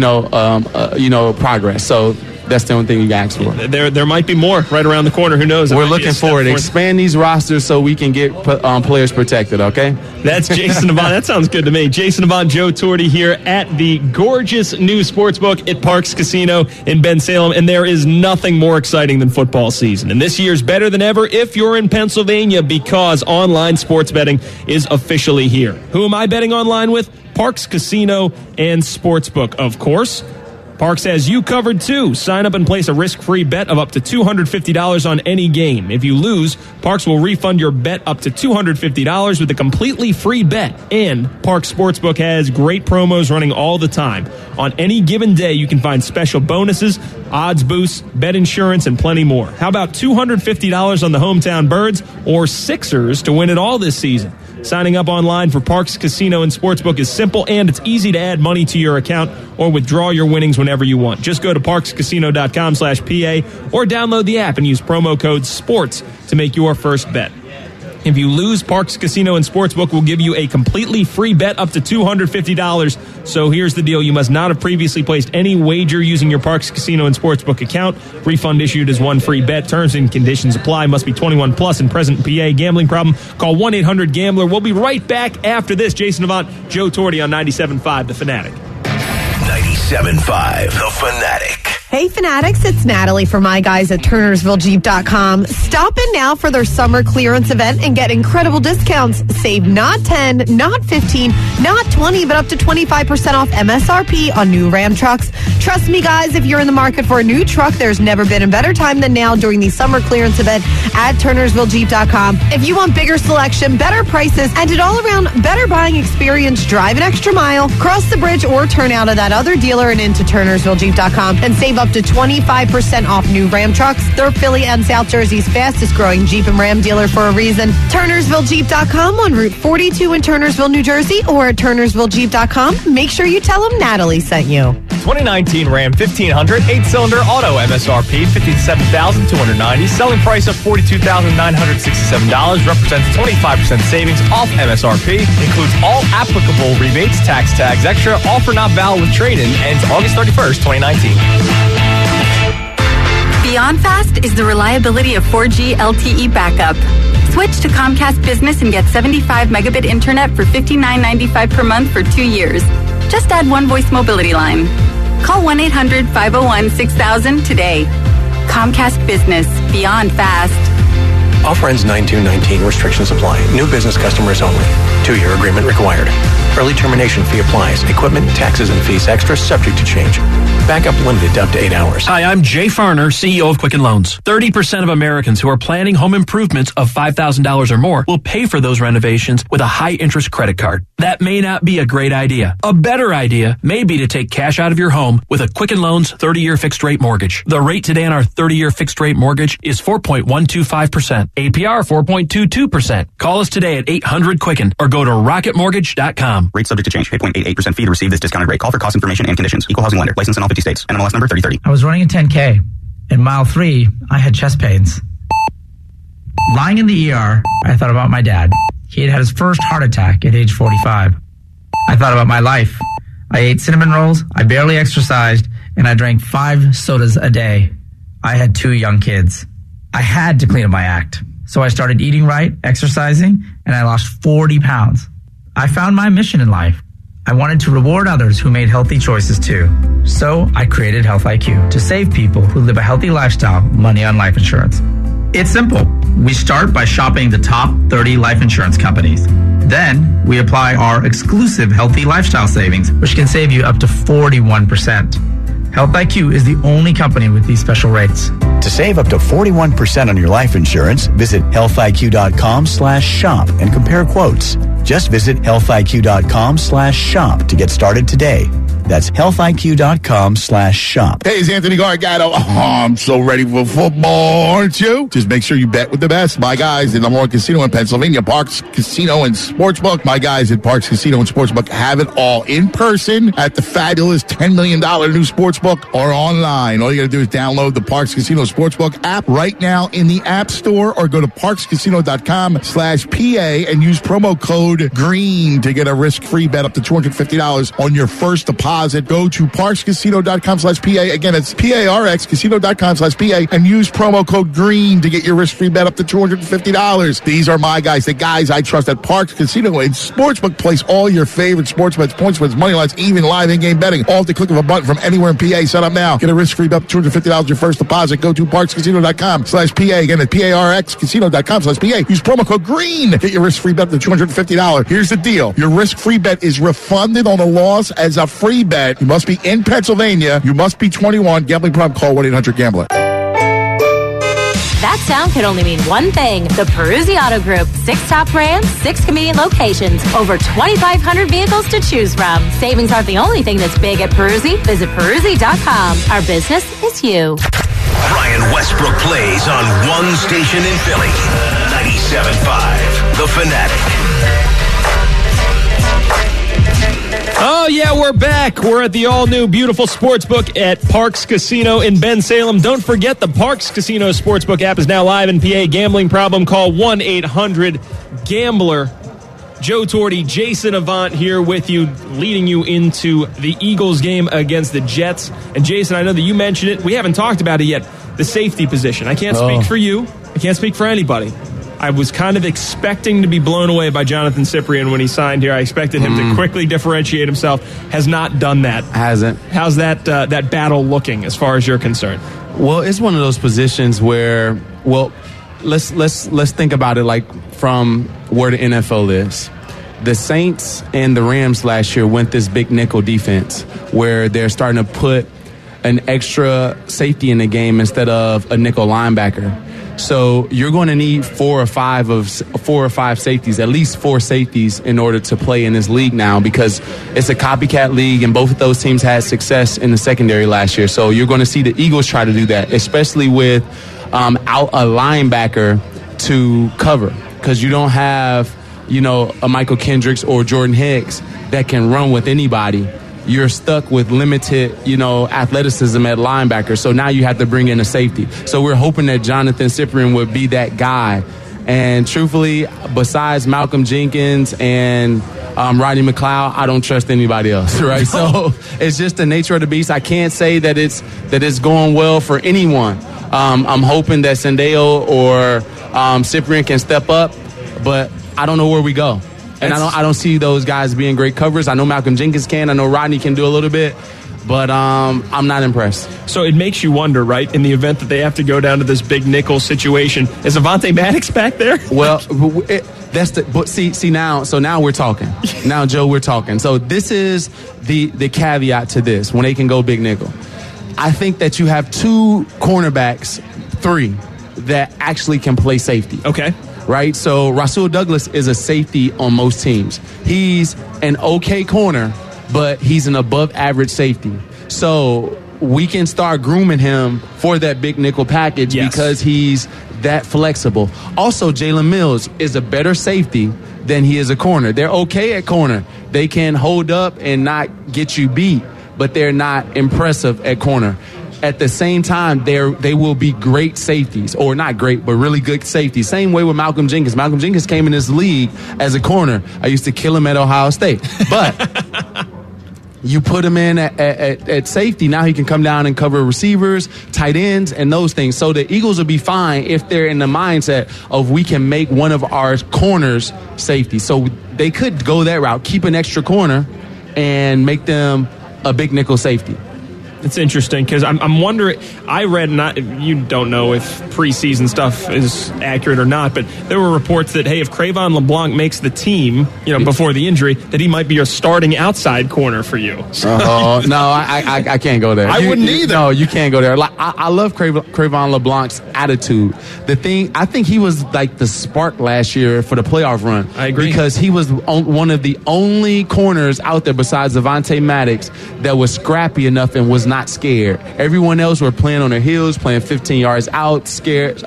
progress. So that's the only thing you ask for. There might be more right around the corner. Who knows? We're looking forward to expand these rosters so we can get players protected, okay? That's Jason Avant. That sounds good to me. Jason Avant, Joe Torti here at the gorgeous new sportsbook at Parx Casino in Bensalem. And there is nothing more exciting than football season. And this year's better than ever if you're in Pennsylvania, because online sports betting is officially here. Who am I betting online with? Parx Casino and Sportsbook, of course. Parx has you covered, too. Sign up and place a risk-free bet of up to $250 on any game. If you lose, Parx will refund your bet up to $250 with a completely free bet. And Parx Sportsbook has great promos running all the time. On any given day, you can find special bonuses, odds boosts, bet insurance, and plenty more. How about $250 on the hometown Birds or Sixers to win it all this season? Signing up online for Parx Casino and Sportsbook is simple, and it's easy to add money to your account or withdraw your winnings whenever you want. Just go to parxcasino.com/PA or download the app and use promo code SPORTS to make your first bet. If you lose, Parx Casino and Sportsbook will give you a completely free bet up to $250. So here's the deal. You must not have previously placed any wager using your Parx Casino and Sportsbook account. Refund issued as one free bet. Terms and conditions apply. Must be 21 plus and present in PA. Gambling problem? Call 1-800-GAMBLER. We'll be right back after this. Jason Avant, Joe Torti on 97.5 The Fanatic. 97.5 The Fanatic. Hey Fanatics, it's Natalie from my guys at TurnersvilleJeep.com. Stop in now for their summer clearance event and get incredible discounts. Save not 10, not 15, not 20, but up to 25% off MSRP on new Ram trucks. Trust me guys, if you're in the market for a new truck, there's never been a better time than now during the summer clearance event at TurnersvilleJeep.com. If you want bigger selection, better prices, and an all-around better buying experience, drive an extra mile, cross the bridge, or turn out of that other dealer and into TurnersvilleJeep.com and save up to 25% off new Ram trucks. They're Philly and South Jersey's fastest growing Jeep and Ram dealer for a reason. TurnersvilleJeep.com on Route 42 in Turnersville, New Jersey, or at TurnersvilleJeep.com. Make sure you tell them Natalie sent you. 2019 Ram 1500 8-cylinder auto, MSRP $57,290. Selling price of $42,967. Represents 25% savings off MSRP. Includes all applicable rebates, tax tags, extra. Offer not valid with trade-in. Ends August 31st, 2019. Beyond Fast is the reliability of 4G LTE backup. Switch to Comcast Business and get 75 megabit internet for $59.95 per month for 2 years. Just add one voice mobility line. Call 1-800-501-6000 today. Comcast Business. Beyond Fast. Offer ends 9/2/19. Restrictions apply. New business customers only. 2-year agreement required. Early termination fee applies. Equipment, taxes, and fees extra subject to change. Backup limited to up to 8 hours. Hi, I'm Jay Farner, CEO of Quicken Loans. 30% of Americans who are planning home improvements of $5,000 or more will pay for those renovations with a high-interest credit card. That may not be a great idea. A better idea may be to take cash out of your home with a Quicken Loans 30-year fixed-rate mortgage. The rate today on our 30-year fixed-rate mortgage is 4.125%. APR 4.22%. Call us today at 800-QUICKEN or go to rocketmortgage.com. Rate subject to change. 8.88% fee to receive this discounted rate. Call for cost information and conditions. Equal housing lender. License in all 50 states. NMLS number 3030. I was running a 10K. In mile 3, I had chest pains. Lying in the ER, I thought about my dad. He had had his first heart attack at age 45. I thought about my life. I ate cinnamon rolls, I barely exercised, and I drank 5 sodas a day. I had 2 young kids. I had to clean up my act. So I started eating right, exercising, and I lost 40 pounds. I found my mission in life. I wanted to reward others who made healthy choices too. So I created Health IQ to save people who live a healthy lifestyle money on life insurance. It's simple. We start by shopping the top 30 life insurance companies. Then we apply our exclusive healthy lifestyle savings, which can save you up to 41%. Health IQ is the only company with these special rates. To save up to 41% on your life insurance, visit healthiq.com/shop and compare quotes. Just visit healthiq.com/shop to get started today. That's healthiq.com/shop. Hey, it's Anthony Gargano. Oh, I'm so ready for football, aren't you? Just make sure you bet with the best. My guys at Lamar Casino in Pennsylvania, Parx Casino and Sportsbook. My guys at Parx Casino and Sportsbook have it all in person at the fabulous $10 million new Sportsbook or online. All you got to do is download the Parx Casino Sportsbook app right now in the App Store or go to parxcasino.com/PA and use promo code GREEN to get a risk-free bet up to $250 on your first deposit. Go to parxcasino.com/PA. Again, it's PARXcasino.com/PA and use promo code GREEN to get your risk-free bet up to $250. These are my guys, the guys I trust at Parx Casino and Sportsbook. Place all your favorite sports bets, points bets, money lines, even live in-game betting, all at the click of a button from anywhere in PA. Set up now. Get a risk-free bet up to $250 your first deposit. Go to parxcasino.com/PA. Again, at PARXcasino.com/PA. Use promo code GREEN. Get your risk-free bet up to $250. Here's the deal. Your risk-free bet is refunded on a loss as a free bet. You must be in Pennsylvania. You must be 21. Gambling problem? Call 1-800-GAMBLER. That sound could only mean one thing. The Peruzzi Auto Group. 6 top brands, 6 convenient locations, over 2,500 vehicles to choose from. Savings aren't the only thing that's big at Peruzzi. Visit Peruzzi.com. Our business is you. Brian Westbrook plays on one station in Philly. 97.5 The Fanatic. Oh, Yeah, we're back. We're at the all-new beautiful sportsbook at Parks Casino in Bensalem. Don't forget, the Parks Casino Sportsbook app is now live in PA. Gambling problem, call 1-800-GAMBLER. Joe Torti, Jason Avant here with you, leading you into the Eagles game against the Jets. And Jason, I know that you mentioned it. We haven't talked about it yet. The safety position. I can't speak for you. I can't speak for anybody. I was kind of expecting to be blown away by Jonathan Cyprien when he signed here. I expected him to quickly differentiate himself. Has not done that. Hasn't. How's that battle looking as far as you're concerned? Well, it's one of those positions where, let's think about it like from where the NFL is. The Saints and the Rams last year went this big nickel defense where they're starting to put an extra safety in the game instead of a nickel linebacker. So you're going to need four or five safeties, at least 4 safeties, in order to play in this league now, because it's a copycat league, and both of those teams had success in the secondary last year. So you're going to see the Eagles try to do that, especially with out a linebacker to cover, because you don't have, a Michael Kendricks or Jordan Hicks that can run with anybody. You're stuck with limited, athleticism at linebacker. So now you have to bring in a safety. So we're hoping that Jonathan Cyprien would be that guy. And truthfully, besides Malcolm Jenkins and Rodney McLeod, I don't trust anybody else, right? So it's just the nature of the beast. I can't say that it's going well for anyone. I'm hoping that Sendejo or Cyprien can step up, but I don't know where we go. And I don't see those guys being great covers. I know Malcolm Jenkins can. I know Rodney can do a little bit. But I'm not impressed. So it makes you wonder, right, in the event that they have to go down to this big nickel situation, is Avonte Maddox back there? Well, now we're talking. Now, Joe, we're talking. So this is the caveat to this, when they can go big nickel. I think that you have 2 cornerbacks, 3, that actually can play safety. Okay. Right? So Rasul Douglas is a safety on most teams. He's an okay corner, but he's an above average safety. So we can start grooming him for that big nickel package because he's that flexible. Also, Jalen Mills is a better safety than he is a corner. They're okay at corner. They can hold up and not get you beat, but they're not impressive at corner. At the same time, they will be great safeties, or not great, but really good safeties. Same way with Malcolm Jenkins. Malcolm Jenkins came in this league as a corner. I used to kill him at Ohio State. But you put him in at safety, now he can come down and cover receivers, tight ends, and those things. So the Eagles will be fine if they're in the mindset of we can make one of our corners safety. So they could go that route, keep an extra corner, and make them a big nickel safety. It's interesting because I'm wondering. I read, you don't know if preseason stuff is accurate or not, but there were reports that, hey, if Cre'Von LeBlanc makes the team, before the injury, that he might be a starting outside corner for you. So, no, I can't go there. I wouldn't either. No, you can't go there. Like, I love Cre'Von LeBlanc's attitude. I think he was like the spark last year for the playoff run. I agree, because he was one of the only corners out there besides Avonte Maddox that was scrappy enough and was not scared. Everyone else were playing on their heels, playing 15 yards out, scared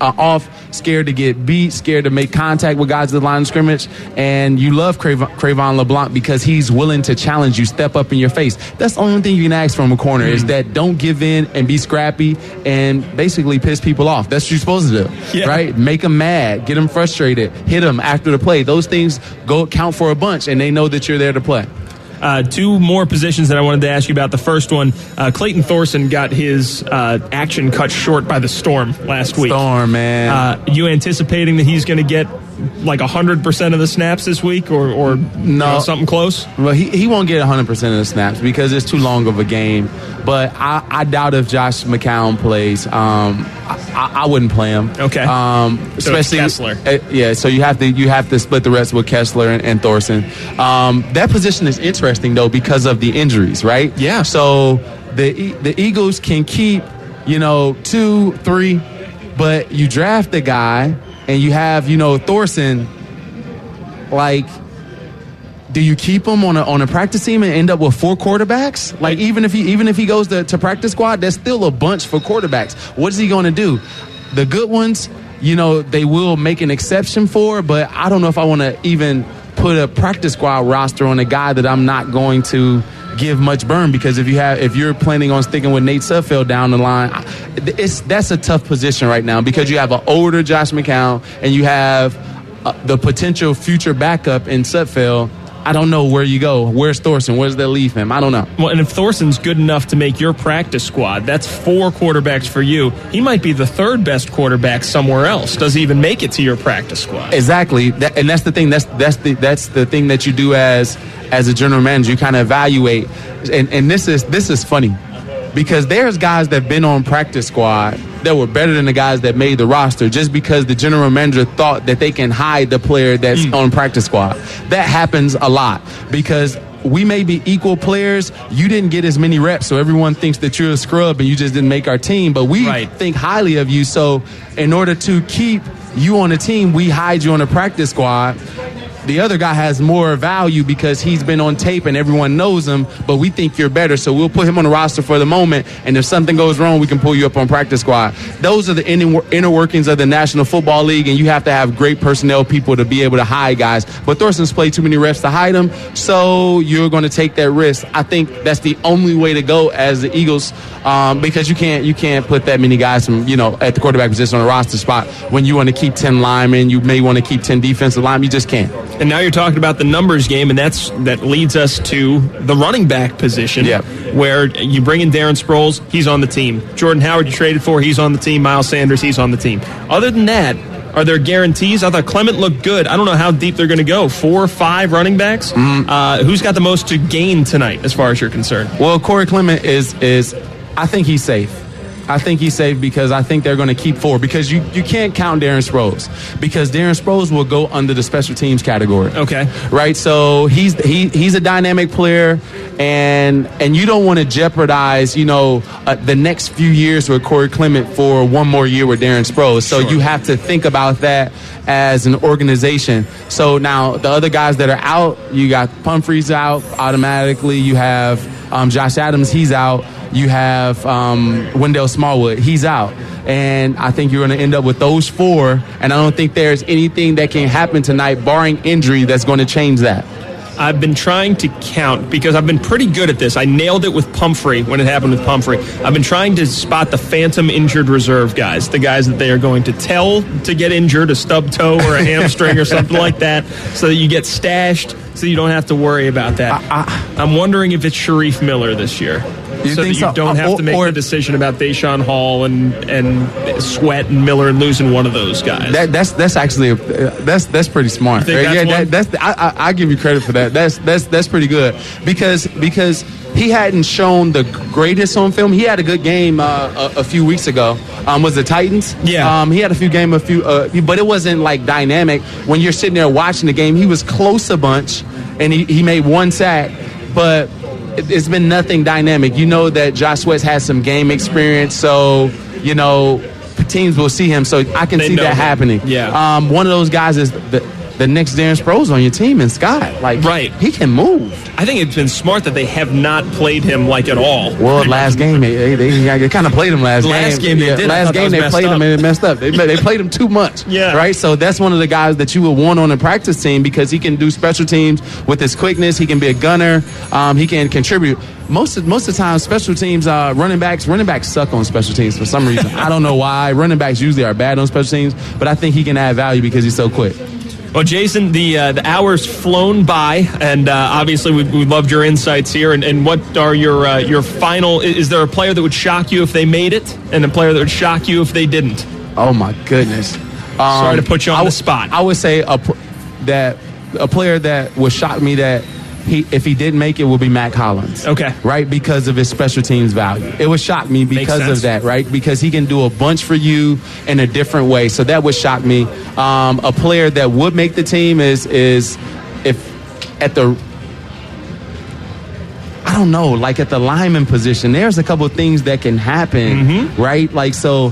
to get beat, scared to make contact with guys at the line of scrimmage. And you love Cre'Von LeBlanc because he's willing to challenge you, step up in your face. That's the only thing you can ask from a corner is that don't give in and be scrappy and basically piss people off. That's what you're supposed to do, right? Make them mad, get them frustrated, hit them after the play. Those things count for a bunch, and they know that you're there to play. 2 more positions that I wanted to ask you about. The first one, Clayton Thorson got his action cut short by the Storm last week. Storm, man. You anticipating that he's going to get like 100% of the snaps this week or no, something close? Well, he won't get 100% of the snaps because it's too long of a game. But I doubt if Josh McCown plays. I wouldn't play him. Okay. Especially Kessler. So you have to split the rest with Kessler and Thorson. That position is interesting though because of the injuries, right? Yeah. So the Eagles can keep 2, 3, but you draft the guy and you have Thorson. Like, do you keep him on a practice team and end up with 4 quarterbacks? Like, even if he goes to practice squad, there's still a bunch for quarterbacks. What is he going to do? The good ones, they will make an exception for, but I don't know if I want to even put a practice squad roster on a guy that I'm not going to give much burn, because if you're planning on sticking with Nate Sudfeld down the line, that's a tough position right now, because you have an older Josh McCown and you have the potential future backup in Sudfeld. I don't know where you go. Where's Thorson? Where's they leave him? I don't know. Well, and if Thorson's good enough to make your practice squad, that's 4 quarterbacks for you. He might be the 3rd best quarterback somewhere else. Does he even make it to your practice squad? Exactly. And that's the thing. That's the thing that you do as a general manager. You kind of evaluate. And this is funny, because there's guys that have been on practice squad that were better than the guys that made the roster, just because the general manager thought that they can hide the player that's on practice squad. That happens a lot, because we may be equal players. You didn't get as many reps, so everyone thinks that you're a scrub and you just didn't make our team. But we think highly of you, so in order to keep you on the team, we hide you on the practice squad. The other guy has more value because he's been on tape and everyone knows him, but we think you're better, so we'll put him on the roster for the moment, and if something goes wrong, we can pull you up on practice squad. Those are the inner workings of the National Football League, and you have to have great personnel people to be able to hide guys. But Thorson's played too many reps to hide him, so you're going to take that risk. I think that's the only way to go as the Eagles, because you can't put that many guys from, at the quarterback position on a roster spot when you want to keep 10 linemen, you may want to keep 10 defensive linemen. You just can't. And now you're talking about the numbers game, and that leads us to the running back position, where you bring in Darren Sproles, he's on the team. Jordan Howard you traded for, he's on the team. Miles Sanders, he's on the team. Other than that, are there guarantees? I thought Clement looked good. I don't know how deep they're going to go. 4 or 5 running backs? Who's got the most to gain tonight as far as you're concerned? Well, Corey Clement is I think he's safe. I think he's safe because I think they're going to keep 4, because you can't count Darren Sproles, because Darren Sproles will go under the special teams category. Okay. Right? So he's a dynamic player, and you don't want to jeopardize, the next few years with Corey Clement for one more year with Darren Sproles. So you have to think about that as an organization. So now the other guys that are out, you got Pumphrey's out automatically. You have Josh Adams, he's out. You have Wendell Smallwood, he's out. And I think you're going to end up with those 4. And I don't think there's anything that can happen tonight, barring injury, that's going to change that. I've been trying to count, because I've been pretty good at this. I nailed it with Pumphrey when it happened with Pumphrey. I've been trying to spot the phantom injured reserve guys, the guys that they are going to tell to get injured, a stub toe or a hamstring or something like that, so that you get stashed, so you don't have to worry about that. I'm wondering if it's Sharif Miller this year. So that you don't have to make the decision about Deshaun Hall and Sweat and Miller and losing one of those guys. That's actually that's pretty smart. I give you credit for that. That's pretty good, because he hadn't shown the greatest on film. He had a good game a few weeks ago. Was the Titans? Yeah. He had but it wasn't like dynamic. When you're sitting there watching the game, he was close a bunch, and he made 1 sack, but it's been nothing dynamic. You know that Josh Sweat has some game experience, so teams will see him. So I can see that happening. Yeah. One of those guys is the next Darren Sproles on your team, and Scott. He can move. I think it's been smart that they have not played him at all. Well, last game they kind of played him last game. Last game they played him and it messed up. They played him too much. Yeah. Right. So that's one of the guys that you would want on the practice team, because he can do special teams with his quickness. He can be a gunner. He can contribute. Most of the time, special teams, running backs suck on special teams for some reason. I don't know why. Running backs usually are bad on special teams, but I think he can add value because he's so quick. Well, Jason, the hour's flown by, and obviously we loved your insights here. And what are your final? Is there a player that would shock you if they made it, and a player that would shock you if they didn't? Oh my goodness! Sorry to put you on the spot. I would say a player that would shock me that if he didn't make it would be Matt Collins. Okay. Right? Because of his special teams value. It would shock me because of that, right? Because he can do a bunch for you in a different way. So that would shock me. A player that would make the team is if at the, I don't know, like at the lineman position, there's a couple of things that can happen, right? Like, so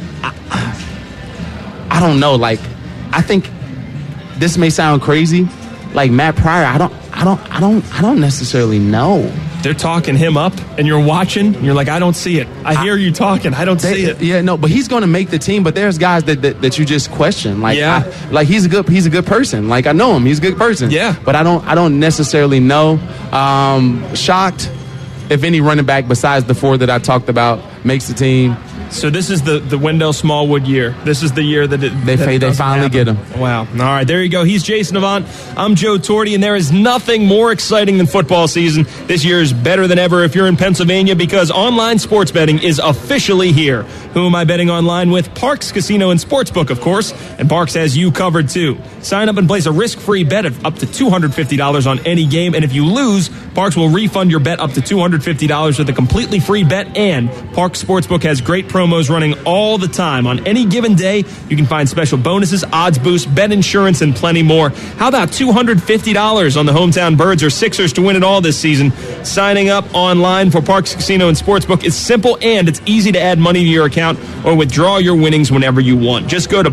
I don't know. Like, I think this may sound crazy. Like Matt Pryor, I don't necessarily know. they're talking him up, and you're watching, and you're like, I don't see it. I hear you talking. I don't see it. Yeah, no, but he's going to make the team. But there's guys that you just question. Like, he's a good person. Like, I know him. He's a good person. Yeah. But I don't necessarily know. Shocked if any running back besides the 4 that I talked about makes the team. So this is the Wendell Smallwood year. This is the year that they finally get him. Wow. All right, there you go. He's Jason Avant. I'm Joe Torti, and there is nothing more exciting than football season. This year is better than ever if you're in Pennsylvania because online sports betting is officially here. Who am I betting online with? Parx Casino and Sportsbook, of course, and Parx has you covered too. Sign up and place a risk-free bet of up to $250 on any game, and if you lose, Parx will refund your bet up to $250 with a completely free bet, and Parx Sportsbook has great promos running all the time. On any given day, you can find special bonuses, odds boosts, bet insurance, and plenty more. How about $250 on the hometown Birds or Sixers to win it all this season? Signing up online for Parx Casino and Sportsbook is simple, and it's easy to add money to your account or withdraw your winnings whenever you want. Just go to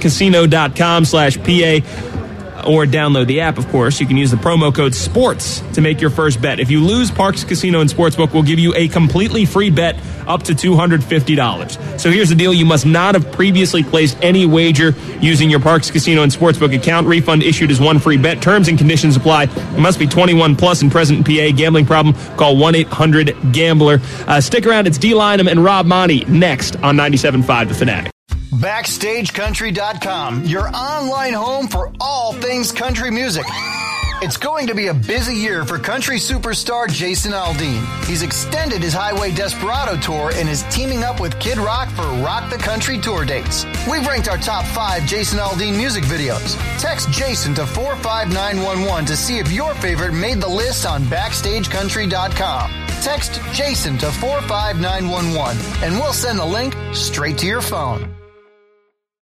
parxcasino.com/PA or download the app, of course. You can use the promo code SPORTS to make your first bet. If you lose, Parx Casino and Sportsbook will give you a completely free bet up to $250. So here's the deal. You must not have previously placed any wager using your Parx Casino and Sportsbook account. Refund issued as one free bet. Terms and conditions apply. You must be 21 plus and present in PA. Gambling problem? Call 1-800-GAMBLER. Stick around. It's D. Lynam and Rob Monty next on 97.5 The Fanatic. BackstageCountry.com, your online home for all things country music. It's going to be a busy year for country superstar Jason Aldean. He's extended his Highway Desperado tour and is teaming up with Kid Rock for Rock the Country tour dates. We've ranked our top 5 Jason Aldean music videos. Text Jason to 45911 to see if your favorite made the list on BackstageCountry.com. Text Jason to 45911 and we'll send the link straight to your phone.